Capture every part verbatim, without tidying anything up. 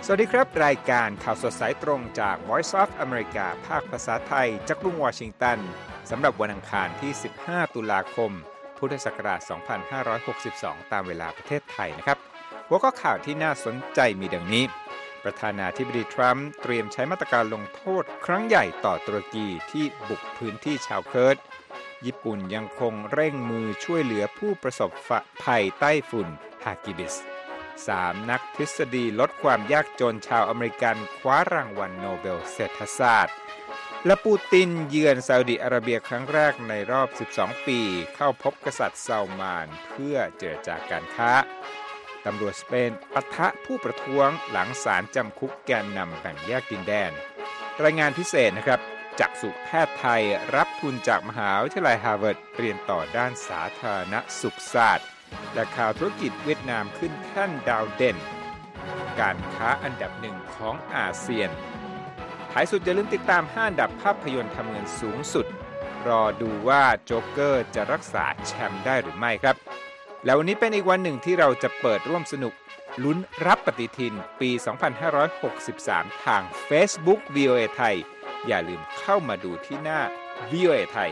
สวัสดีครับรายการข่าวสดสายตรงจาก Voice of America ภาคภาษาไทยจากกรุงวอชิงตันสำหรับวันอังคารที่สิบห้าตุลาคมพุทธศักราชสองพันห้าร้อยหกสิบสองตามเวลาประเทศไทยนะครับหัวข้อข่าวที่น่าสนใจมีดังนี้ประธานาธิบดีทรัมป์เตรียมใช้มาตรการลงโทษครั้งใหญ่ต่อตุรกีที่บุกพื้นที่ชาวเคิร์ดญี่ปุ่นยังคงเร่งมือช่วยเหลือผู้ประสบภัยไต้ฝุ่นฮากิบิสสามนักทฤษฎีลดความยากจนชาวอเมริกันคว้ารางวัลโนเบลเศรษฐศาสตร์และปูตินเยือนซาอุดิอาระเบียครั้งแรกในรอบสิบสองปีเข้าพบกษัตริย์ซาอุมานเพื่อเจรจาการค้าตำรวจสเปนปะทะผู้ประท้วงหลังศาลจำคุกแกนนำแบ่งแยกดินแดนรายงานพิเศษนะครับจักษุแพทย์ไทยรับทุนจากมหาวิทยาลัยฮาร์วาร์ดเรียนต่อด้านสาธารณสุขศาสตร์และข่าวธุรกิจเวียดนามขึ้นแท่นดาวเด่นการค้าอันดับหนึ่งของอาเซียนท้ายสุดอย่าลืมติดตามห้าอันดับภาพยนตร์ทำเงินสูงสุดรอดูว่าโจ๊กเกอร์จะรักษาแชมป์ได้หรือไม่ครับแล้ววันนี้เป็นอีกวันหนึ่งที่เราจะเปิดร่วมสนุกลุ้นรับปฏิทินปีสองพันห้าร้อยหกสิบสามทาง Facebook วี โอ เอ ไทยอย่าลืมเข้ามาดูที่หน้า วี โอ เอ ไทย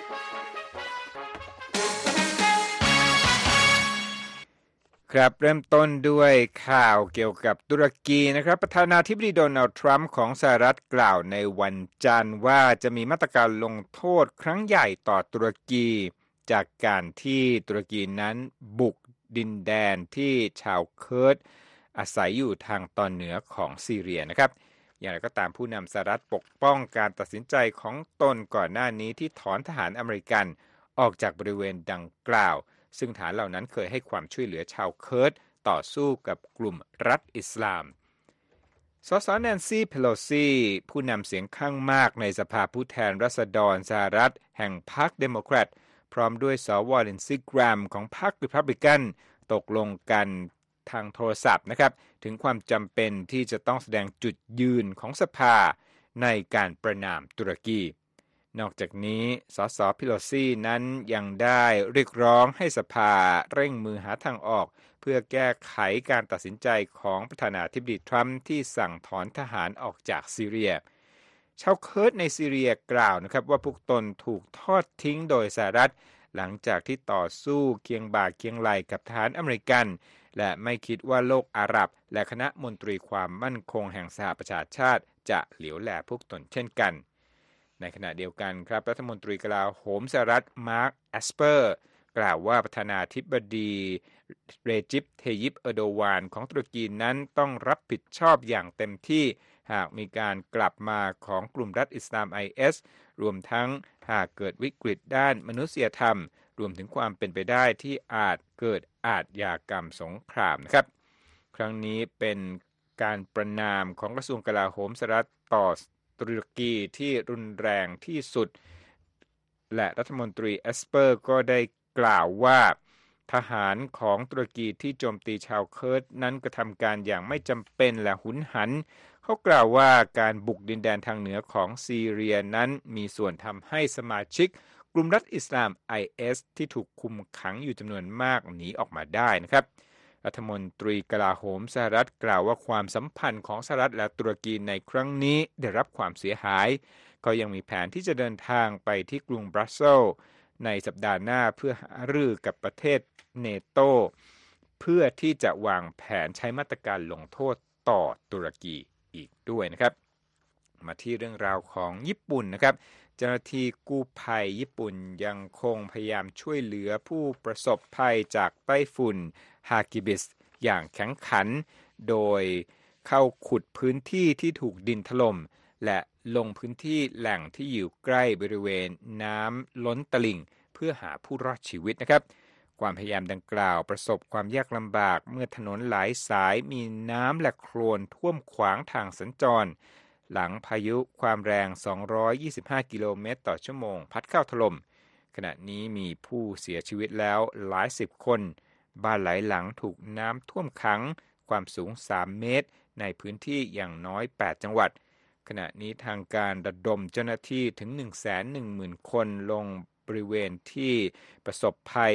ครับเริ่มต้นด้วยข่าวเกี่ยวกับตุรกีนะครับประธานาธิบดีโดนัลด์ทรัมป์ของสหรัฐกล่าวในวันจันทร์ว่าจะมีมาตรการลงโทษครั้งใหญ่ต่อตุรกีจากการที่ตุรกีนั้นบุกดินแดนที่ชาวเคิร์ดอาศัยอยู่ทางตอนเหนือของซีเรียนะครับอย่างไรก็ตามผู้นำสหรัฐปกป้องการตัดสินใจของตนก่อนหน้านี้ที่ถอนทหารอเมริกันออกจากบริเวณดังกล่าวซึ่งฐานเหล่านั้นเคยให้ความช่วยเหลือชาวเคิร์ดต่อสู้กับกลุ่มรัฐอิสลามสสแนนซี่เพโลซีผู้นำเสียงข้างมากในสภาผู้แทนราษฎรสหรัฐแห่งพรรคเดโมแครตพร้อมด้วยสวลินซีแกรมของพรรครีพับลิกันตกลงกันทางโทรศัพท์นะครับถึงความจำเป็นที่จะต้องแสดงจุดยืนของสภาในการประณามตุรกีนอกจากนี้สสพิโลซีนั้นยังได้เรียกร้องให้สภาเร่งมือหาทางออกเพื่อแก้ไขการตัดสินใจของประธานาธิบดีทรัมป์ที่สั่งถอนทหารออกจากซีเรียชาวเคิร์ดในซีเรียกล่าวนะครับว่าพวกตนถูกทอดทิ้งโดยสหรัฐหลังจากที่ต่อสู้เคียงบ่าเคียงไหล่กับทหารอเมริกันและไม่คิดว่าโลกอาหรับและคณะมนตรีความมั่นคงแห่งสหประชาชาติจะเหลียวแลพวกตนเช่นกันในขณะเดียวกันครับรัฐมนตรีกลาโหมสหรัฐมาร์คแอสเปอร์กล่าวว่าประธานาธิบดีเรจิป เทยิป เออร์โดวานของตุรกีนั้นต้องรับผิดชอบอย่างเต็มที่หากมีการกลับมาของกลุ่มรัฐอิสลาม ไอ เอส รวมทั้งหากเกิดวิกฤตด้านมนุษยธรรมรวมถึงความเป็นไปได้ที่อาจเกิดอาชญากรรมสงครามนะครับครั้งนี้เป็นการประณามของกระทรวงกลาโหมสหรัฐต่อตุรกีที่รุนแรงที่สุดและรัฐมนตรีแอสเปอร์ก็ได้กล่าวว่าทหารของตุรกีที่โจมตีชาวเคิร์ดนั้นกระทำการอย่างไม่จำเป็นและหุนหันเขากล่าวว่าการบุกดินแดนทางเหนือของซีเรียนั้นมีส่วนทำให้สมาชิกกลุ่มรัฐอิสลาม ไอ เอส ที่ถูกคุมขังอยู่จำนวนมากหนีออกมาได้นะครับรัฐมนตรีกลาโหมสหรัฐกล่าวว่าความสัมพันธ์ของสหรัฐและตุรกีในครั้งนี้ได้รับความเสียหายเขายังมีแผนที่จะเดินทางไปที่กรุงบรัสเซลส์ในสัปดาห์หน้าเพื่อหารือกับประเทศเนโตเพื่อที่จะวางแผนใช้มาตรการลงโทษต่อตุรกีอีกด้วยนะครับมาที่เรื่องราวของญี่ปุ่นนะครับเจ้าหน้าที่กู้ภัยญี่ปุ่นยังคงพยายามช่วยเหลือผู้ประสบภัยจากไต้ฝุ่นฮากิบิสอย่างแข็งขันโดยเข้าขุดพื้นที่ที่ถูกดินถล่มและลงพื้นที่แหล่งที่อยู่ใกล้บริเวณน้ำล้นตลิ่งเพื่อหาผู้รอดชีวิตนะครับความพยายามดังกล่าวประสบความยากลำบากเมื่อถนนหลายสายมีน้ำและโคลนท่วมขวางทางสัญจรหลังพายุความแรงสองร้อยยี่สิบห้ากิโลเมตรต่อชั่วโมงพัดเข้าถล่มขณะนี้มีผู้เสียชีวิตแล้วหลายสิบคนบ้านหลายหลังถูกน้ำท่วมขังความสูงสามเมตรในพื้นที่อย่างน้อยแปดจังหวัดขณะนี้ทางการระดมเจ้าหน้าที่ถึง หนึ่งแสนหนึ่งหมื่น คนลงบริเวณที่ประสบภัย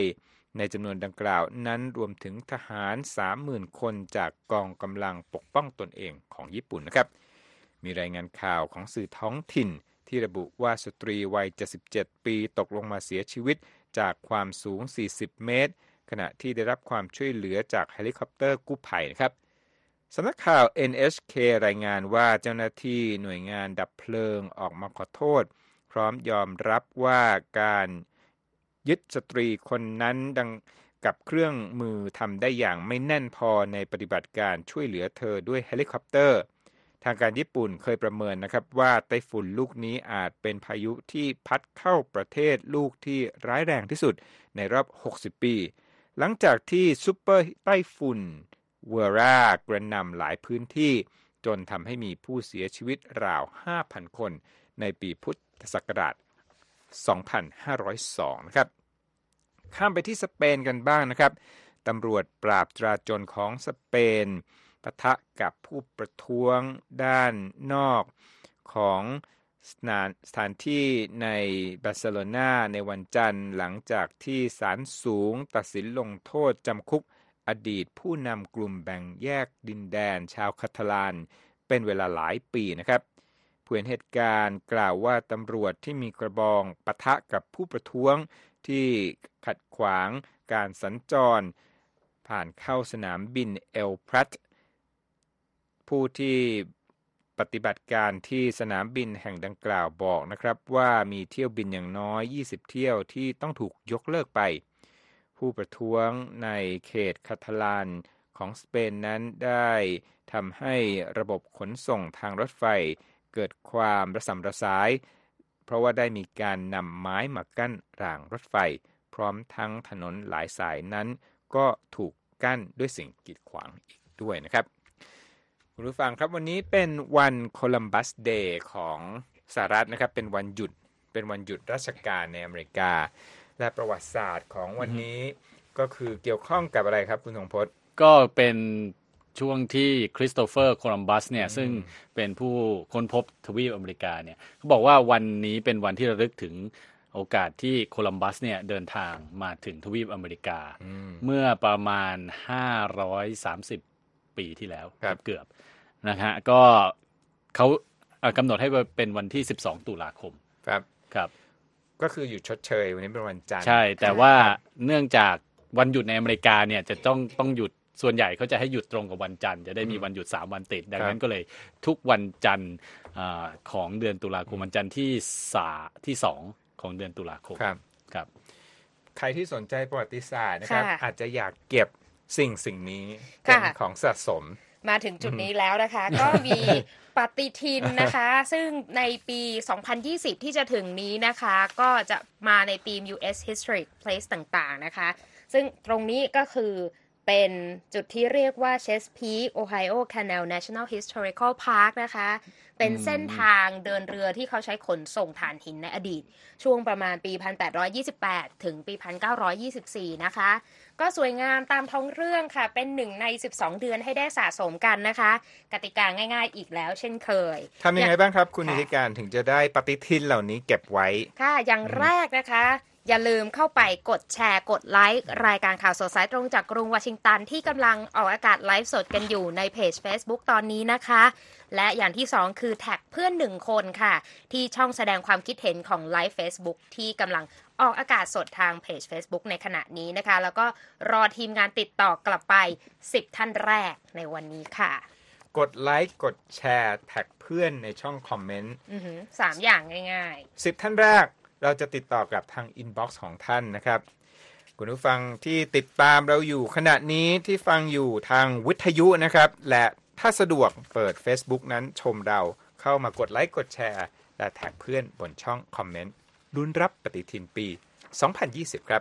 ในจำนวนดังกล่าวนั้นรวมถึงทหาร สามหมื่น คนจากกองกำลังปกป้องตนเองของญี่ปุ่นนะครับมีรายงานข่าวของสื่อท้องถิ่นที่ระบุว่าสตรีวัยเจ็ดสิบเจ็ดปีตกลงมาเสียชีวิตจากความสูงสี่สิบเมตรขณะที่ได้รับความช่วยเหลือจากเฮลิคอปเตอร์กู้ภัยนะครับสำนักข่าว เอ็น เอช เค รายงานว่าเจ้าหน้าที่หน่วยงานดับเพลิงออกมาขอโทษพร้อมยอมรับว่าการยึดสตรีคนนั้นดังกับเครื่องมือทำได้อย่างไม่แน่นพอในปฏิบัติการช่วยเหลือเธอด้วยเฮลิคอปเตอร์ทางการญี่ปุ่นเคยประเมินนะครับว่าไต้ฝุ่นลูกนี้อาจเป็นพายุที่พัดเข้าประเทศลูกที่ร้ายแรงที่สุดในรอบหกสิบปีหลังจากที่ซุปเปอร์ไต้ฝุ่นเวอรากระหน่ำหลายพื้นที่จนทำให้มีผู้เสียชีวิตราว ห้าพัน คนในปีพุทธศักราช สองพันห้าร้อยสอง นะครับข้ามไปที่สเปนกันบ้างนะครับตำรวจปราบจราจรของสเปนปะทะกับผู้ประท้วงด้านนอกของสถานสถานที่ในบาร์เซโลนาในวันจันทร์หลังจากที่ศาลสูงตัดสินลงโทษจำคุกอดีตผู้นำกลุ่มแบ่งแยกดินแดนชาวคาทาลานเป็นเวลาหลายปีนะครับผู้เห็นเหตุการณ์กล่าวว่าตำรวจที่มีกระบองปะทะกับผู้ประท้วงที่ขัดขวางการสัญจรผ่านเข้าสนามบินเอลพรัตผู้ที่ปฏิบัติการที่สนามบินแห่งดังกล่าวบอกนะครับว่ามีเที่ยวบินอย่างน้อยยี่สิบเที่ยวที่ต้องถูกยกเลิกไปผู้ประท้วงในเขตคาทาลานของสเปนนั้นได้ทำให้ระบบขนส่งทางรถไฟเกิดความระส่ำระสายเพราะว่าได้มีการนำไม้มากั้นรางรถไฟพร้อมทั้งถนนหลายสายนั้นก็ถูกกั้นด้วยสิ่งกีดขวางอีกด้วยนะครับคุณผู้ฟังครับวันนี้เป็นวันโคลัมบัสเดย์ของสหรัฐนะครับเป็นวันหยุดเป็นวันหยุดราชการในอเมริกาและประวัติศาสตร์ของวันนี้ก็คือเกี่ยวข้องกับอะไรครับคุณทรงพจน์ก็เป็นช่วงที่คริสโตเฟอร์โคลัมบัสเนี่ยซึ่งเป็นผู้ค้นพบทวีปอเมริกาเนี่ยเขาบอกว่าวันนี้เป็นวันที่ระลึกถึงโอกาสที่โคลัมบัสเนี่ยเดินทางมาถึงทวีปอเมริกาเมื่อประมาณห้าร้อยสามสิบปีที่แล้วเกือบนะฮะก็เขากำหนดให้เป็นวันที่สิบสองตุลาคมครับครับก็คือหยุดชดเชยวันนี้เป็นวันจันทร์ใช่แต่ว่าเนื่องจากวันหยุดในอเมริกาเนี่ยจะต้องต้องหยุดส่วนใหญ่เขาจะให้หยุดตรงกับวันจันทร์จะได้มีวันหยุดสามวันติดดังนั้นก็เลยทุกวันจันทร์ของเดือนตุลาคมวันจันทร์ที่สาที่สองของเดือนตุลาคมครับครับใครที่สนใจประวัติศาสตร์นะครับอาจจะอยากเก็บสิ่งสิ่งนี้เป็นของสะสมมาถึงจุดนี้แล้วนะคะก็มีปฏิทินนะคะซึ่งในปีสองพันยี่สิบที่จะถึงนี้นะคะก็จะมาในธีม ยู เอส Historic Place ต่างๆนะคะซึ่งตรงนี้ก็คือเป็นจุดที่เรียกว่า Chesapeake Ohio Canal National Historical Park นะคะเป็นเส้นทางเดินเรือที่เขาใช้ขนส่งถ่านหินในอดีตช่วงประมาณปีหนึ่งพันแปดร้อยยี่สิบแปดถึงปีหนึ่งพันเก้าร้อยยี่สิบสี่นะคะก็สวยงามตามท้องเรื่องค่ะเป็นหนึ่งในสิบสองเดือนให้ได้สะสมกันนะคะกติกาง่ายๆอีกแล้วเช่นเคยทำยังไงบ้างครับคุณนิติการถึงจะได้ปฏิทินเหล่านี้เก็บไว้ค่ะอย่างแรกนะคะอย่าลืมเข้าไปกดแชร์กดไลค์รายการข่าวสดสายตรงจากกรุงวอชิงตันที่กำลังออกอากาศไลฟ์สดกันอยู่ในเพจ Facebook ตอนนี้นะคะและอย่างที่สองคือแท็กเพื่อนหนึ่งคนค่ะที่ช่องแสดงความคิดเห็นของไลฟ์ Facebook ที่กำลังออกอากาศสดทางเพจ Facebook ในขณะนี้นะคะแล้วก็รอทีมงานติดต่อกลับไปสิบท่านแรกในวันนี้ค่ะกดไลค์กดแชร์แท็กเพื่อนในช่องคอมเมนต์สามอย่างง่ายๆสิบท่านแรกเราจะติดต่อกับทางอินบ็อกซ์ของท่านนะครับคุณผู้ฟังที่ติดตามเราอยู่ขณะนี้ที่ฟังอยู่ทางวิทยุนะครับและถ้าสะดวกเปิด Facebook นั้นชมเราเข้ามากดไลค์กดแชร์และแท็กเพื่อนบนช่องคอมเมนต์ลุ้นรับปฏิทินปีสองพันยี่สิบครับ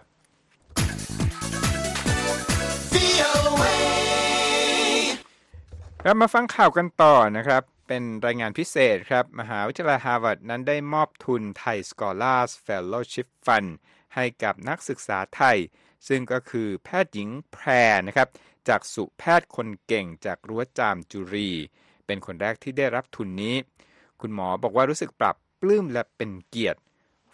เรามาฟังข่าวกันต่อนะครับเป็นรายงานพิเศษครับมหาวิทยาลัยฮาร์วาร์ดนั้นได้มอบทุนไทย Scholars Fellowship Fund ให้กับนักศึกษาไทยซึ่งก็คือแพทย์หญิงแพรนะครับจากสุแพทย์คนเก่งจากรั้วจามจุรีเป็นคนแรกที่ได้รับทุนนี้คุณหมอบอกว่ารู้สึกปรับปลื้มและเป็นเกียรติ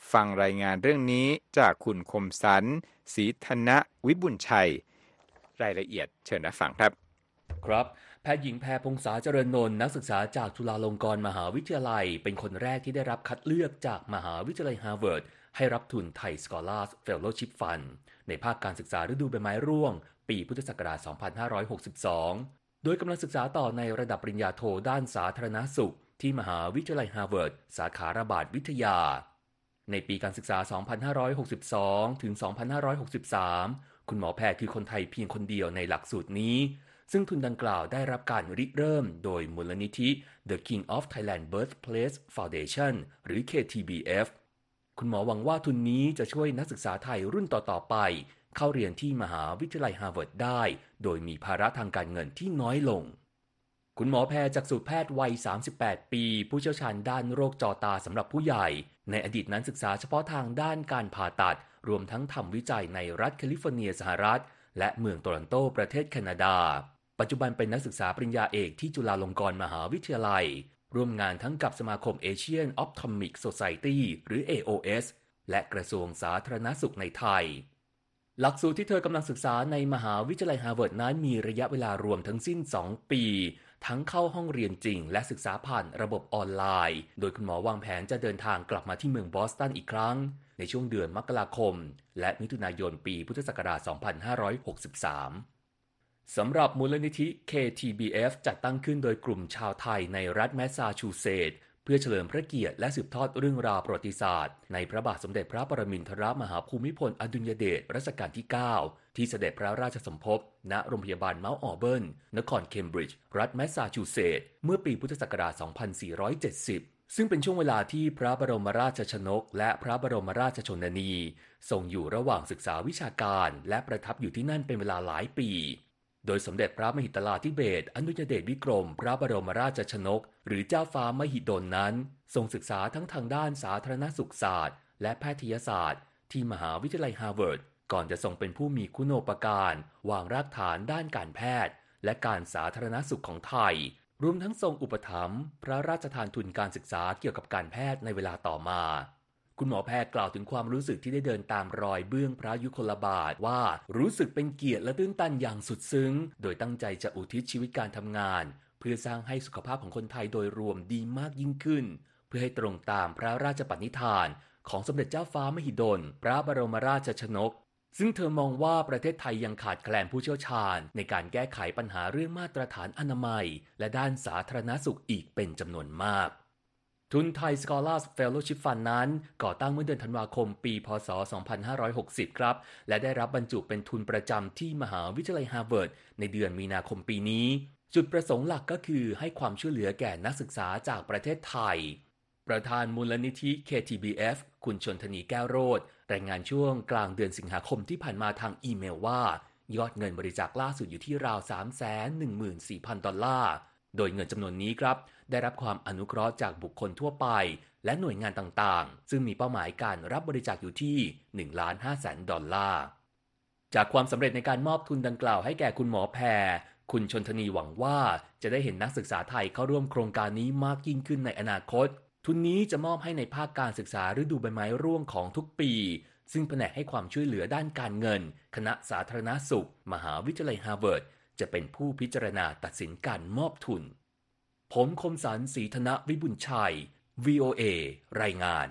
ฟังรายงานเรื่องนี้จากคุณคมสันต์ศรีธนวิบุญชัยรายละเอียดเชิญรับฟังครับครับแพทย์หญิงแพรพงษาเจริญนนท์นักศึกษาจากจุฬาลงกรณ์มหาวิทยาลัยเป็นคนแรกที่ได้รับคัดเลือกจากมหาวิทยาลัยฮาร์วาร์ดให้รับทุนไทย Scholars Fellowship Fund ในภาคการศึกษาฤดูใบไม้ร่วงปีพุทธศักราช สองพันห้าร้อยหกสิบสอง โดยกำลังศึกษาต่อในระดับปริญญาโทด้านสาธารณสุขที่มหาวิทยาลัยฮาร์วาร์ดสาขาระบาดวิทยาในปีการศึกษา สองพันห้าร้อยหกสิบสอง ถึง สองพันห้าร้อยหกสิบสาม คุณหมอแพทย์คือคนไทยเพียงคนเดียวในหลักสูตรนี้ซึ่งทุนดังกล่าวได้รับการริเริ่มโดยมูลนิธิ The King of Thailand Birthplace Foundation หรือ เค ที บี เอฟ คุณหมอหวังว่าทุนนี้จะช่วยนักศึกษาไทยรุ่นต่อๆไปเข้าเรียนที่มหาวิทยาลัยฮาร์วาร์ดได้โดยมีภาระทางการเงินที่น้อยลงคุณหมอแพรจักษุแพทย์วัย สามสิบแปด ปีผู้เชี่ยวชาญด้านโรคจอตาสำหรับผู้ใหญ่ในอดีตนั้นศึกษาเฉพาะทางด้านการผ่าตัดรวมทั้งทำวิจัยในรัฐแคลิฟอร์เนียสหรัฐและเมืองโตรอนโตประเทศแคนาดาปัจจุบันเป็นนักศึกษาปริญญาเอกที่จุฬาลงกรณ์มหาวิทยาลัยร่วมงานทั้งกับสมาคม Asian Ophthalmic Society หรือ เอ โอ เอส และกระทรวงสาธารณสุขในไทยหลักสูตรที่เธอกำลังศึกษาในมหาวิทยาลัยฮาร์วาร์ดนั้นมีระยะเวลารวมทั้งสิ้นสองปีทั้งเข้าห้องเรียนจริงและศึกษาผ่านระบบออนไลน์โดยคุณหมอวางแผนจะเดินทางกลับมาที่เมืองบอสตันอีกครั้งในช่วงเดือนมกราคมและมิถุนายนปีพุทธศักราช สองพันห้าร้อยหกสิบสามสำหรับมูลนิธิ เค ที บี เอฟ จัดตั้งขึ้นโดยกลุ่มชาวไทยในรัฐแมสซาชูเซตส์เพื่อเฉลิมพระเกียรติและสืบทอดเรื่องราวประวัติศาสตร์ในพระบาทสมเด็จพระปรมินทรมหาภูมิพลอดุลยเดชรัชกาลที่ เก้า ที่เสด็จพระราชสมภพณโรงพยาบาลเมาท์ออเบิร์นนครเคมบริดจ์รัฐแมสซาชูเซตส์เมื่อปีพุทธศักราช สองพันสี่ร้อยเจ็ดสิบ ซึ่งเป็นช่วงเวลาที่พระบรมราชชนกและพระบรมราชชนนีทรงอยู่ระหว่างศึกษาวิชาการและประทับอยู่ที่นั่นเป็นเวลาหลายปีโดยสมเด็จพระมหิดลาธิเบศรอดุลยเดชวิกรมพระบรมราชชนกหรือเจ้าฟ้ามหิดลนั้นทรงศึกษาทั้งทางด้านสาธารณสุขศาสตร์และแพทยศาสตร์ที่มหาวิทยาลัยฮาร์วาร์ดก่อนจะทรงเป็นผู้มีคุณูปการวางรากฐานด้านการแพทย์และการสาธารณสุขของไทยรวมทั้งทรงอุปถัมภ์พระราชทานทุนการศึกษาเกี่ยวกับการแพทย์ในเวลาต่อมาคุณหมอแพทย์กล่าวถึงความรู้สึกที่ได้เดินตามรอยเบื้องพระยุคลบาทว่ารู้สึกเป็นเกียรติและตื้นตันอย่างสุดซึ้งโดยตั้งใจจะอุทิศชีวิตการทำงานเพื่อสร้างให้สุขภาพของคนไทยโดยรวมดีมากยิ่งขึ้นเพื่อให้ตรงตามพระราชปณิธานของสมเด็จเจ้าฟ้ามหิดลพระบรมราชชนกซึ่งเธอมองว่าประเทศไทยยังขาดแคลนผู้เชี่ยวชาญในการแก้ไขปัญหาเรื่องมาตรฐานอนามัยและด้านสาธารณสุขอีกเป็นจำนวนมากทุนไทย Scholars Fellowship Fund นั้นก่อตั้งเมื่อเดือนธันวาคมปีพ.ศ. สองพันห้าร้อยหกสิบครับและได้รับบรรจุเป็นทุนประจำที่มหาวิทยาลัยฮาร์วาร์ดในเดือนมีนาคมปีนี้จุดประสงค์หลักก็คือให้ความช่วยเหลือแก่นักศึกษาจากประเทศไทยประธานมูลนิธิ เค ที บี เอฟ คุณชนธนีแก้วโรจน์รายงานช่วงกลางเดือนสิงหาคมที่ผ่านมาทางอีเมลว่ายอดเงินบริจาคล่าสุดอยู่ที่ราว สามแสนหนึ่งหมื่นสี่พัน ดอลลาร์โดยเงินจำนวนนี้ครับได้รับความอนุเคราะห์จากบุคคลทั่วไปและหน่วยงานต่างๆซึ่งมีเป้าหมายการรับบริจาคอยู่ที่ หนึ่งล้านห้าแสน ดอลลาร์จากความสำเร็จในการมอบทุนดังกล่าวให้แก่คุณหมอแพรคุณชนธนีหวังว่าจะได้เห็นนักศึกษาไทยเข้าร่วมโครงการนี้มากยิ่งขึ้นในอนาคตทุนนี้จะมอบให้ในภาคการศึกษาฤดูใบไม้ร่วงของทุกปีซึ่งแผนกให้ความช่วยเหลือด้านการเงินคณะสาธารณสุขมหาวิทยาลัยฮาร์วาร์ดจะเป็นผู้พิจารณาตัดสินการมอบทุนผมคมสันต์ศรีธนวิบุญชัย วี โอ เอ รายงาน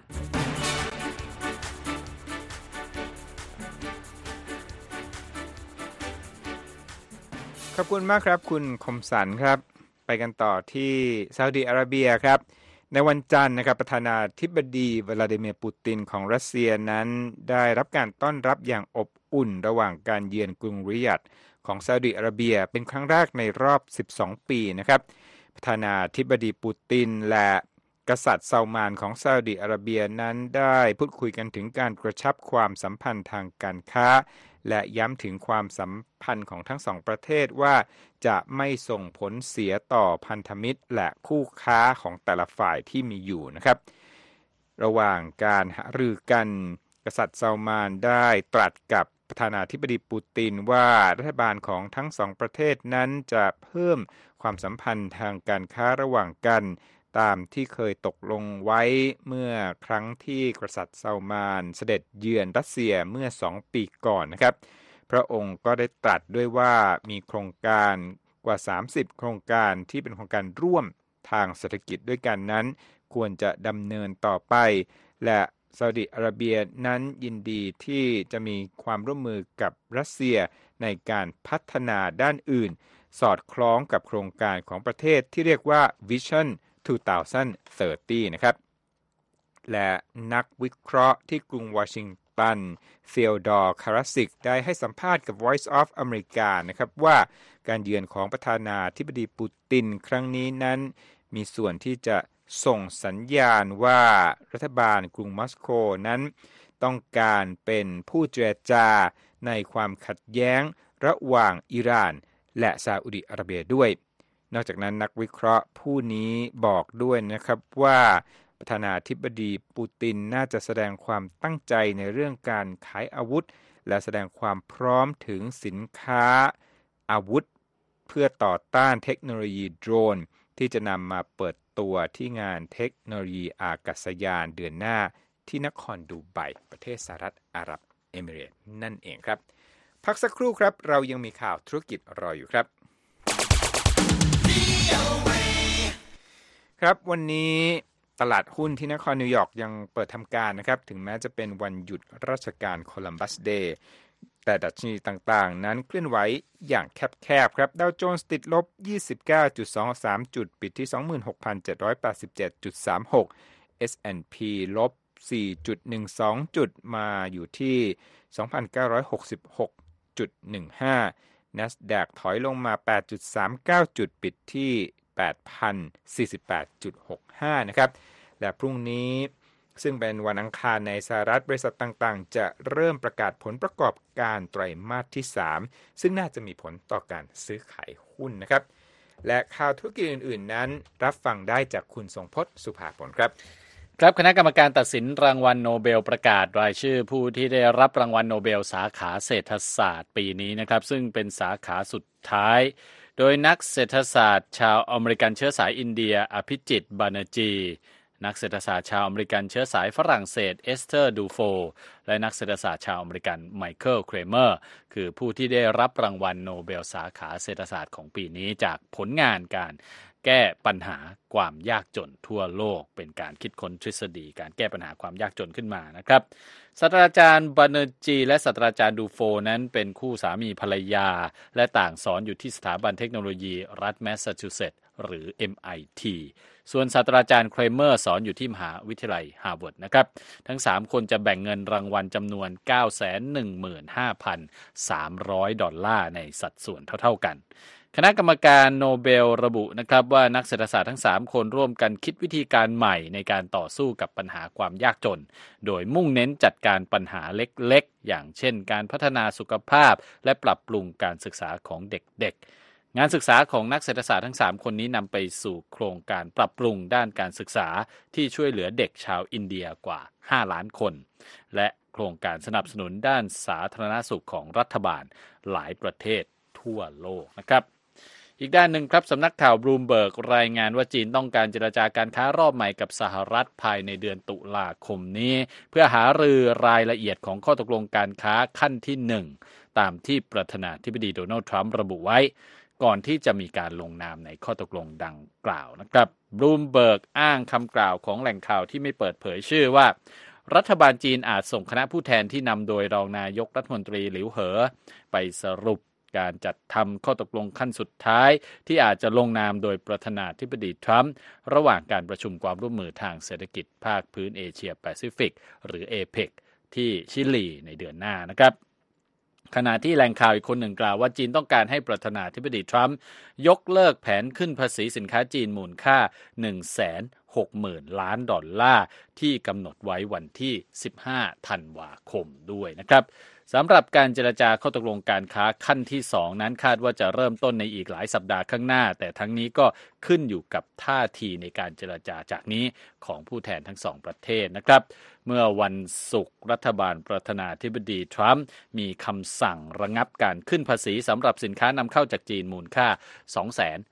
ขอบคุณมากครับคุณคมสันต์ครับไปกันต่อที่ซาอุดิอาระเบียครับในวันจันทร์นะครับประธานาธิบดีวลาดิเมียร์ปูตินของรัสเซียนั้นได้รับการต้อนรับอย่างอบอุ่นระหว่างการเยือนกรุงริยัดของซาอุดิอาระเบียเป็นครั้งแรกในรอบสิบสองปีนะครับประธานาธิบดีปูตินและกษัตริย์ซาอุมานของซาอุดิอาระเบียนั้นได้พูดคุยกันถึงการกระชับความสัมพันธ์ทางการค้าและย้ำถึงความสัมพันธ์ของทั้งสองประเทศว่าจะไม่ส่งผลเสียต่อพันธมิตรและคู่ค้าของแต่ละฝ่ายที่มีอยู่นะครับระหว่างการหารือกันกษัตริย์ซาอุมานได้ตรัสกับประธานาธิบดีปูตินว่ารัฐบาลของทั้งสองประเทศนั้นจะเพิ่มความสัมพันธ์ทางการค้าระหว่างกันตามที่เคยตกลงไว้เมื่อครั้งที่กษัตริย์ซาลมานเสด็จเยือนรัสเซียเมื่อสองปีก่อนนะครับพระองค์ก็ได้ตรัสด้วยว่ามีโครงการกว่าสามสิบโครงการที่เป็นโครงการร่วมทางเศรษฐกิจด้วยกันนั้นควรจะดำเนินต่อไปและซาอุดิอาระเบียนั้นยินดีที่จะมีความร่วมมือกับรัสเซียในการพัฒนาด้านอื่นสอดคล้องกับโครงการของประเทศที่เรียกว่า Vision สองพันสามสิบ นะครับและนักวิเคราะห์ที่กรุงวอชิงตันเฟียดอร์คาราซิกได้ให้สัมภาษณ์กับ Voice of America นะครับว่าการเยือนของประธานาธิบดีปูตินครั้งนี้นั้นมีส่วนที่จะส่งสัญญาณว่ารัฐบาลกรุงมอสโกนั้นต้องการเป็นผู้เจรจาในความขัดแย้งระหว่างอิหร่านและซาอุดิอาระเบียด้วยนอกจากนั้นนักวิเคราะห์ผู้นี้บอกด้วยนะครับว่าประธานาธิบดีปูตินน่าจะแสดงความตั้งใจในเรื่องการขายอาวุธและแสดงความพร้อมถึงสินค้าอาวุธเพื่อต่อต้านเทคโนโลยีโดรนที่จะนำมาเปิดตัวที่งานเทคโนโลยีอากาศยานเดือนหน้าที่นครดูไบประเทศสหรัฐอาหรับเอมิเรตส์นั่นเองครับพักสักครู่ครับเรายังมีข่าวธุรกิจรออยู่ครับครับวันนี้ตลาดหุ้นที่นครนิวยอร์กยังเปิดทำการนะครับถึงแม้จะเป็นวันหยุดราชการโคลัมบัสเดย์แต่ดัชนีต่างๆนั้นเคลื่อนไหวอย่างแคบๆครับดาวโจนส์ติดลบ ยี่สิบเก้าจุดสองสาม จุดปิดที่ สองหมื่นหกพันเจ็ดร้อยแปดสิบเจ็ดจุดสามหก เอส แอนด์ พี ลบ สี่จุดหนึ่งสอง จุดมาอยู่ที่ สองพันเก้าร้อยหกสิบหกจุดหนึ่งห้า NASDAQ ถอยลงมา แปดจุดสามเก้า จุดปิดที่ แปดพันสี่สิบแปดจุดหกห้า นะครับและพรุ่งนี้ซึ่งเป็นวันอังคารในสหรัฐบริษัทต่างๆจะเริ่มประกาศผลประกอบการไตรมาสที่สามซึ่งน่าจะมีผลต่อการซื้อขายหุ้นนะครับและข่าวธุรกิจอื่นๆนั้นรับฟังได้จากคุณทรงพจน์สุภาผลครับครับคณะกรรมการตัดสินรางวัลโนเบลประกาศรายชื่อผู้ที่ได้รับรางวัลโนเบลสาขาเศรษฐศาสตร์ปีนี้นะครับซึ่งเป็นสาขาสุดท้ายโดยนักเศรษฐศาสตร์ชาวอเมริกันเชื้อสายอินเดียอภิจิต บาเนร์จีนักเศรษฐศาสตร์ชาวอเมริกันเชื้อสายฝรั่งเศสเอสเธอร์ดูโฟและนักเศรษฐศาสตร์ชาวอเมริกันไมเคิลเครเมอร์คือผู้ที่ได้รับรางวัลโนเบลสาขาเศรษฐศาสตร์ของปีนี้จากผลงานการแก้ปัญหาความยากจนทั่วโลกเป็นการคิดค้นทฤษฎีการแก้ปัญหาความยากจนขึ้นมานะครับศาสตราจารย์บาเนร์จีและศาสตราจารย์ดูโฟนั้นเป็นคู่สามีภรรยาและต่างสอนอยู่ที่สถาบันเทคโนโลยีรัฐแมสซาชูเซตส์หรือ เอ็ม ไอ ที ส่วนศาสตราจารย์เครเมอร์สอนอยู่ที่มหาวิทยาลัยฮาร์วาร์ดนะครับทั้งสามคนจะแบ่งเงินรางวัลจำนวน เก้าแสนหนึ่งหมื่นห้าพันสามร้อย ดอลลาร์ในสัดส่วนเท่าๆกันคณะกรรมการโนเบลระบุนะครับว่านักเศรษฐศาสตร์ทั้งสามคนร่วมกันคิดวิธีการใหม่ในการต่อสู้กับปัญหาความยากจนโดยมุ่งเน้นจัดการปัญหาเล็กๆอย่างเช่นการพัฒนาสุขภาพและปรับปรุงการศึกษาของเด็กๆงานศึกษาของนักเศรษฐศาสตร์ทั้งสามคนนี้นำไปสู่โครงการปรับปรุงด้านการศึกษาที่ช่วยเหลือเด็กชาวอินเดียกว่าห้าล้านคนและโครงการสนับสนุนด้านสาธารณสุขของรัฐบาลหลายประเทศทั่วโลกนะครับอีกด้านหนึ่งครับสำนักข่าวบลูมเบิร์กรายงานว่าจีนต้องการเจรจาการค้ารอบใหม่กับสหรัฐภายในเดือนตุลาคมนี้เพื่อหารือรายละเอียดของข้อตกลงการค้าขั้นที่หนึ่งตามที่ประธานาธิบดีโดนัลด์ทรัมป์ระบุไว้ก่อนที่จะมีการลงนามในข้อตกลงดังกล่าวนะครับบลูมเบิร์กอ้างคำกล่าวของแหล่งข่าวที่ไม่เปิดเผยชื่อว่ารัฐบาลจีนอาจส่งคณะผู้แทนที่นำโดยรองนายกรัฐมนตรีหลิวเหอไปสรุปการจัดทำข้อตกลงขั้นสุดท้ายที่อาจจะลงนามโดยประธานาธิบดีทรัมป์ระหว่างการประชุมความร่วมมือทางเศรษฐกิจภาคพื้นเอเชียแปซิฟิกหรือ เอเปค ที่ชิลีในเดือนหน้านะครับขณะที่แหล่งข่าวอีกคนหนึ่งกล่าวว่าจีนต้องการให้ประธานาธิบดีทรัมป์ยกเลิกแผนขึ้นภาษีสินค้าจีนมูลค่า หนึ่งแสนหกหมื่น ล้านดอลลาร์ที่กำหนดไว้วันที่สิบห้าธันวาคมด้วยนะครับสำหรับการเจรจาข้อตกลงการค้าขั้นที่สองนั้นคาดว่าจะเริ่มต้นในอีกหลายสัปดาห์ข้างหน้าแต่ทั้งนี้ก็ขึ้นอยู่กับท่าทีในการเจรจาจากนี้ของผู้แทนทั้งสองประเทศนะครับเมื่อวันศุกร์รัฐบาลประธานาธิบดีทรัมป์มีคำสั่งระงับการขึ้นภาษีสำหรับสินค้านำเข้าจากจีนมูลค่า สองแสน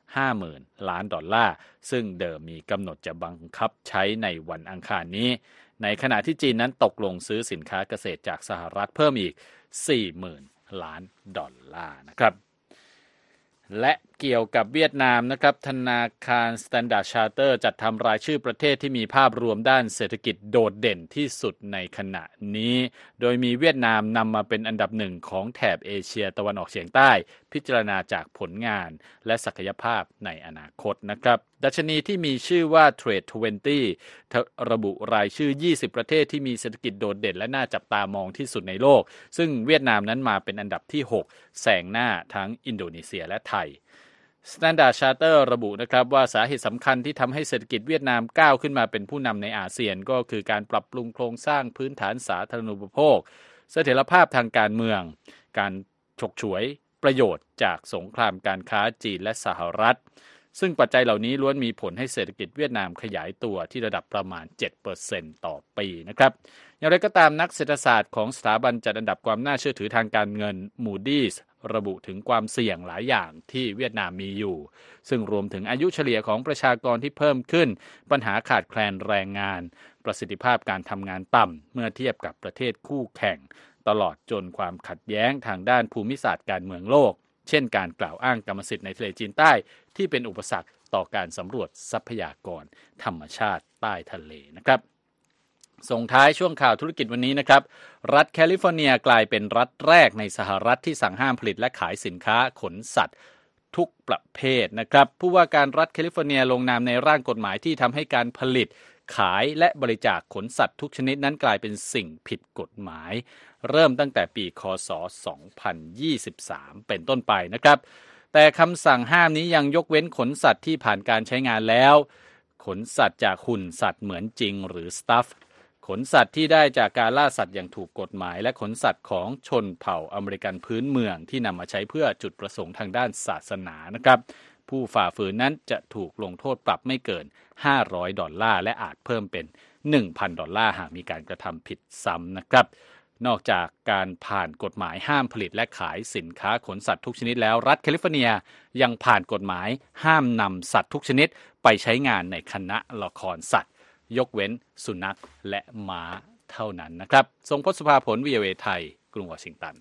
ห้าหมื่นล้านดอลลาร์ซึ่งเดิมมีกำหนดจะบังคับใช้ในวันอังคารนี้ในขณะที่จีนนั้นตกลงซื้อสินค้าเกษตรจากสหรัฐเพิ่มอีก สี่หมื่นล้านดอลลาร์นะครับและเกี่ยวกับเวียดนามนะครับธนาคาร Standard Chartered จัดทำรายชื่อประเทศที่มีภาพรวมด้านเศรษฐกิจโดดเด่นที่สุดในขณะนี้โดยมีเวียดนามนำมาเป็นอันดับหนึ่งของแถบเอเชียตะวันออกเฉียงใต้พิจารณาจากผลงานและศักยภาพในอนาคตนะครับดัชนีที่มีชื่อว่า Trade ยี่สิบ ระบุรายชื่อยี่สิบประเทศที่มีเศรษฐกิจโดดเด่นและน่าจับตามองที่สุดในโลกซึ่งเวียดนามนั้นมาเป็นอันดับที่หกแซงหน้าทั้งอินโดนีเซียและไทยStandard Chartered ระบุนะครับว่าสาเหตุสำคัญที่ทำให้เศรษฐกิจเวียดนามก้าวขึ้นมาเป็นผู้นำในอาเซียนก็คือการปรับปรุงโครงสร้างพื้นฐานสาธารณูปโภคเสถียรภาพทางการเมืองการฉกฉวยประโยชน์จากสงครามการค้าจีนและสหรัฐซึ่งปัจจัยเหล่านี้ล้วนมีผลให้เศรษฐกิจเวียดนามขยายตัวที่ระดับประมาณ เจ็ดเปอร์เซ็นต์ ต่อปีนะครับอย่างไรก็ตามนักเศรษฐศาสตร์ของสถาบันจัดอันดับความน่าเชื่อถือทางการเงิน Moody's ระบุถึงความเสี่ยงหลายอย่างที่เวียดนามมีอยู่ซึ่งรวมถึงอายุเฉลี่ยของประชากรที่เพิ่มขึ้นปัญหาขาดแคลนแรงงานประสิทธิภาพการทำงานต่ำเมื่อเทียบกับประเทศคู่แข่งตลอดจนความขัดแย้งทางด้านภูมิศาสตร์การเมืองโลกเช่นการกล่าวอ้างกรรมสิทธิ์ในทะเลจีนใต้ที่เป็นอุปสรรคต่อการสำรวจทรัพยากรธรรมชาติใต้ทะเลนะครับส่งท้ายช่วงข่าวธุรกิจวันนี้นะครับรัฐแคลิฟอร์เนียกลายเป็นรัฐแรกในสหรัฐที่สั่งห้ามผลิตและขายสินค้าขนสัตว์ทุกประเภทนะครับผู้ว่าการรัฐแคลิฟอร์เนียลงนามในร่างกฎหมายที่ทำให้การผลิตขายและบริจาคขนสัตว์ทุกชนิดนั้นกลายเป็นสิ่งผิดกฎหมายเริ่มตั้งแต่ปีค.ศ. สองพันยี่สิบสามเป็นต้นไปนะครับแต่คำสั่งห้ามนี้ยังยกเว้นขนสัตว์ที่ผ่านการใช้งานแล้วขนสัตว์จากหุ่นสัตว์เหมือนจริงหรือสตัฟขนสัตว์ที่ได้จากการล่าสัตว์อย่างถูกกฎหมายและขนสัตว์ของชนเผ่าอเมริกันพื้นเมืองที่นำมาใช้เพื่อจุดประสงค์ทางด้านศาสนานะครับผู้ฝ่าฝืนนั้นจะถูกลงโทษปรับไม่เกินห้าร้อยดอลลาร์และอาจเพิ่มเป็น หนึ่งพัน ดอลลาร์หากมีการกระทำผิดซ้ำนะครับนอกจากการผ่านกฎหมายห้ามผลิตและขายสินค้าขนสัตว์ทุกชนิดแล้วรัฐแคลิฟอร์เนียยังผ่านกฎหมายห้ามนำสัตว์ทุกชนิดไปใช้งานในคณะละครสัตว์ยกเว้นสุนัขและม้าเท่านั้นนะครับทรงพศภาผล วี โอ เอ ไทยกรุงวอชิงตัน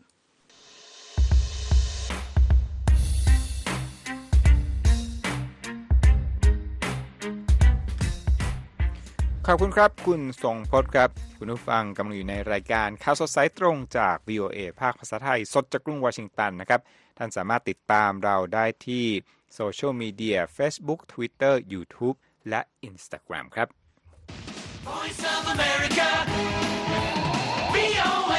ขอบคุณครับคุณทรงพจน์ครับคุณผู้ฟังกำลังอยู่ในรายการข่าวสดสายตรงจาก วี โอ เอ ภาคภาษาไทยสดจากกรุงวอชิงตันนะครับท่านสามารถติดตามเราได้ที่โซเชียลมีเดีย Facebook Twitter YouTube และ Instagram ครับ Voice of America วี โอ เอ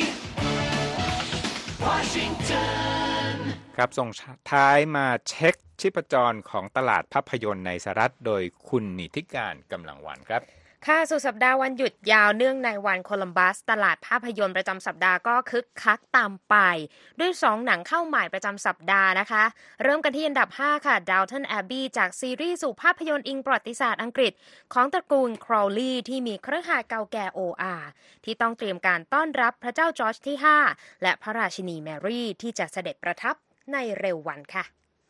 Washington ครับส่งท้ายมาเช็คชีพจรของตลาดภาพยนตร์ในสหรัฐโดยคุณนิติการกำลังวันครับค่ะสุดสัปดาห์วันหยุดยาวเนื่องในวันโคลัมบัสตลาดภาพยนตร์ประจำสัปดาห์ก็คึกคักตามไปด้วยสองหนังเข้าใหม่ประจำสัปดาห์นะคะเริ่มกันที่อันดับห้าค่ะ Downton Abbey จากซีรีส์สู่ภาพยนตร์อิงประวัติศาสตร์อังกฤษของตระกูล Crowley ที่มีเครือข่ายเก่าแก่ โอ อาร์ ที่ต้องเตรียมการต้อนรับพระเจ้าจอร์จที่ห้าและพระราชินีแมรี่ที่จะเสด็จประทับในเร็ววันค่ะ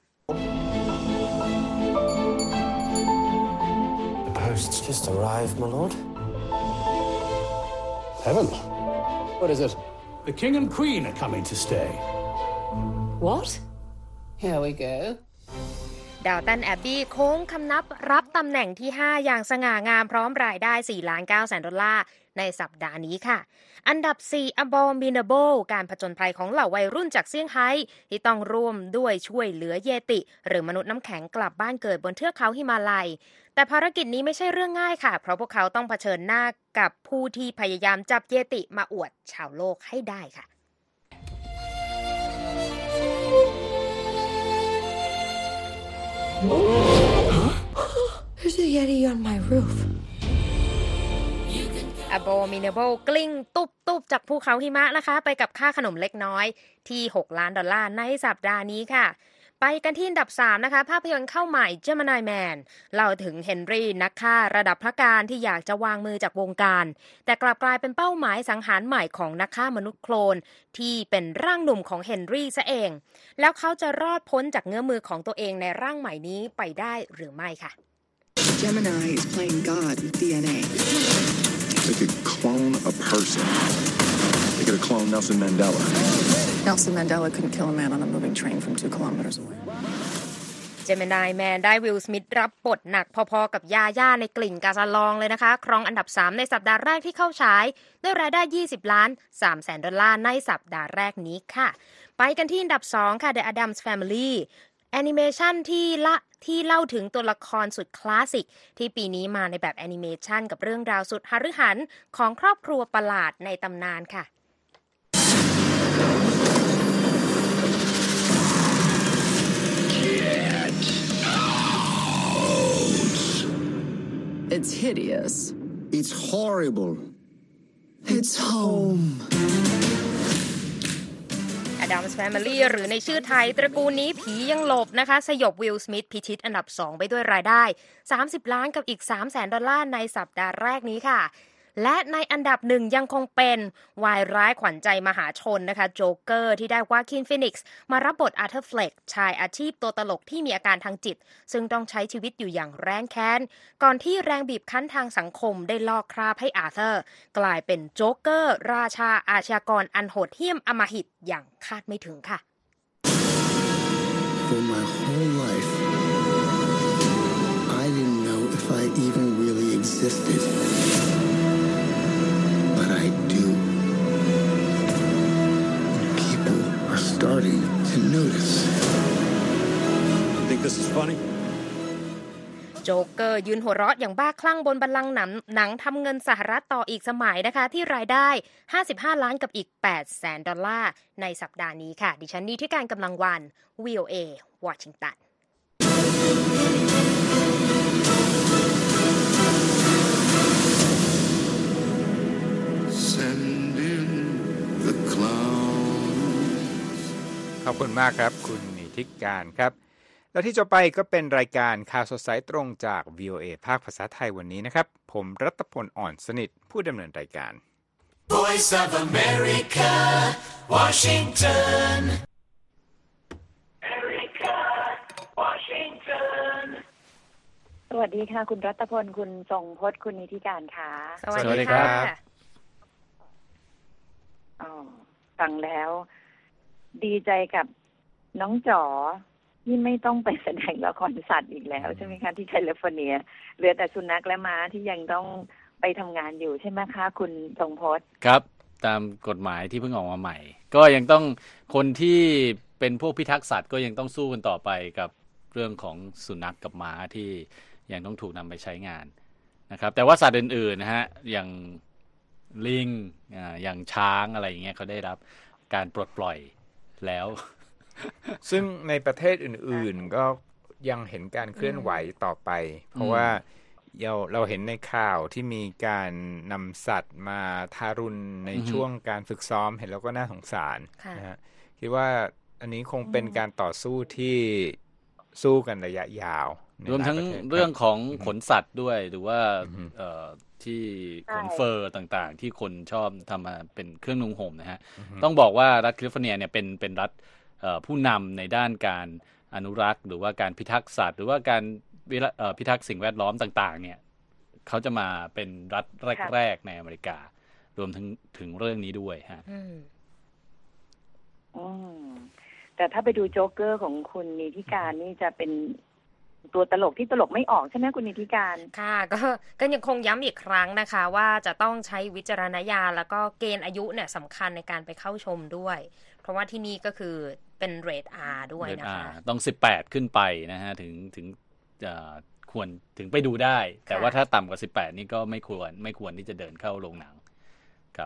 The post's just arrived, my lord. Heavens. What is it? The King and Queen are coming to stay. What? Here we go. Downton Abbey โค้งคำนับรับตำแหน่งที่ห้าอย่างสง่างามพร้อมรายได้ สี่ล้านเก้าแสน ดอลลาร์ในสัปดาห์นี้ค่ะอันดับสี่ Abominable การผจญภัยของเหล่าวัยรุ่นจากเซี่ยงไฮ้ที่ต้องร่วมด้วยช่วยเหลือเยติหรือมนุษย์น้ำแข็งกลับบ้านเกิดบนเทือกเขาหิมาลัยแต่ภารกิจนี้ไม่ใช่เรื่องง่ายค่ะเพราะพวกเขาต้องเผชิญหน้ากับผู้ที่พยายามจับเยติมาอวดชาวโลกให้ได้ค่ะ There's a Yeti on my roof. Abominable กลิ้งตุบๆจากภูเขาหิมะนะคะไปกับค่าขนมเล็กน้อยที่หกล้านดอลลาร์ในสัปดาห์นี้ค่ะไปกันที่อันดับสามนะคะภาพยนตร์เข้าใหม่ Gemini Man เล่าถึงเฮนรี่นักฆ่าระดับพระการที่อยากจะวางมือจากวงการแต่กลับกลายเป็นเป้าหมายสังหารใหม่ของนักฆ่ามนุษย์โคลนที่เป็นร่างหนุ่มของเฮนรี่ซะเองแล้วเขาจะรอดพ้นจากเงื้อมือของตัวเองในร่างใหม่นี้ไปได้หรือไม่ค่ะ Gemini is playing God with ดี เอ็น เอ. They could clone a person. They could have cloned Nelson Mandela. Nelson Mandela couldn't kill a man on a moving train from two kilometers away. Gemini Man ได้วิล สมิธรับบทหนักพอๆกับยาย่าในกลิ่นกาซาลองเลยนะคะครองอันดับสามในสัปดาห์แรกที่เข้าฉายด้วยรายได้ยี่สิบล้านสามแสนดอลลาร์ในสัปดาห์แรกนี้ค่ะไปกันที่อันดับสองค่ะ The Addams Family แอนิเมชันที่ละที่เล่าถึงตัวละครสุดคลาสสิกที่ปีนี้มาในแบบแอนิเมชันกับเรื่องราวสุดหฤหันของครอบครัวประหลาดในตำนานค่ะ It's hideous. It's horrible. It's home. Addams Family หรือในชื่อไทยตระกูลนี้ผียังหลบนะคะสยบวิล สมิธพิชิตอันดับสองไปด้วยรายได้สามสิบล้านกับอีก สามแสนดอลลาร์ในสัปดาห์แรกนี้ค่ะและในอันดับหนึ่งยังคงเป็นวายร้ายขวัญใจมหาชนนะคะโจ๊กเกอร์ที่ได้วาคินฟีนิกซ์มารับบทอาร์เธอร์ เฟล็กชายอาชีพตัวตลกที่มีอาการทางจิตซึ่งต้องใช้ชีวิตอยู่อย่างแร้นแค้นก่อนที่แรงบีบคั้นทางสังคมได้ลอกคราบให้อาร์เธอร์กลายเป็นโจ๊กเกอร์ราชาอาชญากรอันโหดเหี้ยมอำมหิตอย่างคาดไม่ถึงค่ะ For my whole life, I didn't know if I even really existed.But I do. People are starting to notice. Think this is funny? โจ๊กเกอร์ยืนหัวเราะอย่างบ้าคลั่งบนบัลลังก์หนังหนังทำเงินสหรัฐต่ออีกสมัยนะคะที่รายได้ห้าสิบห้าล้านกับอีกแปดแสนดอลลาร์ในสัปดาห์นี้ค่ะดิฉันนีที่การกำลังวัน วี โอ เอ วอชิงตันขอบคุณมากครับคุณนิติการครับและที่จะไปก็เป็นรายการข่าวสดสายตรงจาก วี โอ เอ ภาคภาษาไทยวันนี้นะครับผมรัตพลอ่อนสนิทผู้ดำเนินรายการ Voice of America, Washington. America, Washington. สวัสดีค่ะคุณรัตพลคุณทรงพจน์คุณนิติการค่ะสวัสดีค่ะอ๋อฟังแล้วดีใจกับน้องจ๋อที่ไม่ต้องไปแสดงละครสัตว์อีกแล้วใช่ไหมคะที่แคลิฟอร์เนียเหลือแต่สุนัขและม้าที่ยังต้องไปทำงานอยู่ใช่ไหมคะคุณทรงพจน์ครับตามกฎหมายที่เพิ่งออกมาใหม่ก็ยังต้องคนที่เป็นพวกพิทักษ์สัตว์ก็ยังต้องสู้กันต่อไปกับเรื่องของสุนัขกับม้าที่ยังต้องถูกนำไปใช้งานนะครับแต่ว่าสัตว์อื่นๆนะฮะอย่างลิงอ่าอย่างช้างอะไรอย่างเงี้ยเขาได้รับการปลดปล่อยแล้วซึ่งในประเทศอื่นๆก็ยังเห็นการเคลื่อนไหวต่อไปเพราะว่าเราเราเห็นในข่าวที่มีการนำสัตว์มาทารุณในช่วงการฝึกซ้อมเห็นแล้วก็น่าสงสารนะฮะคิดว่าอันนี้คงเป็นการต่อสู้ที่สู้กันระยะยาวรวมทั้งเรื่องของขนสัตว์ด้วยหรือว่าที่ขนเฟอร์ต่างๆที่คนชอบทำมาเป็นเครื่องนุ่งห่มนะฮะต้องบอกว่ารัฐแคลิฟอร์เนียเนี่ยเป็นเป็นรัฐผู้นำในด้านการอนุรักษ์หรือว่าการพิทักษ์สัตว์หรือว่าการพิทักษ์สิ่งแวดล้อมต่างๆเนี่ยเขาจะมาเป็นรัฐแรกๆในอเมริการวมถึงถึงเรื่องนี้ด้วยฮะแต่ถ้าไปดูโจ๊กเกอร์ของคุณนิติการนี่จะเป็นตัวตลกที่ตลกไม่ออกใช่ไหมคุณนิติการค่ะก็ก็ยังคงย้ำอีกครั้งนะคะว่าจะต้องใช้วิจารณญาณแล้วก็เกณฑ์อายุเนี่ยสำคัญในการไปเข้าชมด้วยเพราะว่าที่นี่ก็คือเป็นเรท อาร์ ด้วยนะคะต้องสิบแปดขึ้นไปนะฮะถึงถึงควรถึงไปดูได้แต่ว่าถ้าต่ำกว่าสิบแปดนี่ก็ไม่ควรไม่ควรที่จะเดินเข้าโรงหนังครับ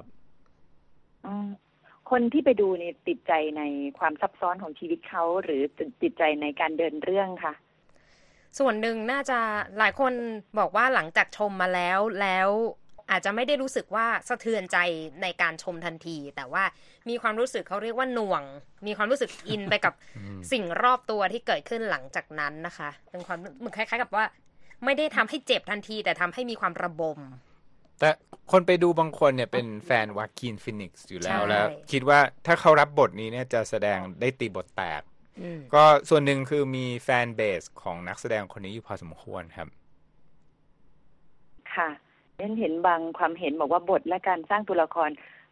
คนที่ไปดูนี่ติดใจในความซับซ้อนของชีวิตเขาหรือติดใจในการเดินเรื่องค่ะส่วนหนึ่งน่าจะหลายคนบอกว่าหลังจากชมมาแล้วแล้วอาจจะไม่ได้รู้สึกว่าสะเทือนใจในการชมทันทีแต่ว่ามีความรู้สึกเขาเรียกว่าหน่วงมีความรู้สึกอินไปกับ สิ่งรอบตัวที่เกิดขึ้นหลังจากนั้นนะคะเป็นความเหมือนคล้ายๆกับว่าไม่ได้ทำให้เจ็บทันทีแต่ทำให้มีความระบมแต่คนไปดูบางคนเนี่ยเป็นแฟนวาคินฟีนิกซ์อยู่แล้วแล้วคิดว่าถ้าเขารับบทนี้เนี่ยจะแสดงได้ตีบทแตกก็ส่วนหนึ่งคือมีแฟนเบสของนักแสดงคนนี้อยู่พอสมควรครับค่ะฉันเห็นบางความเห็นบอกว่าบทและการสร้างตัวละคร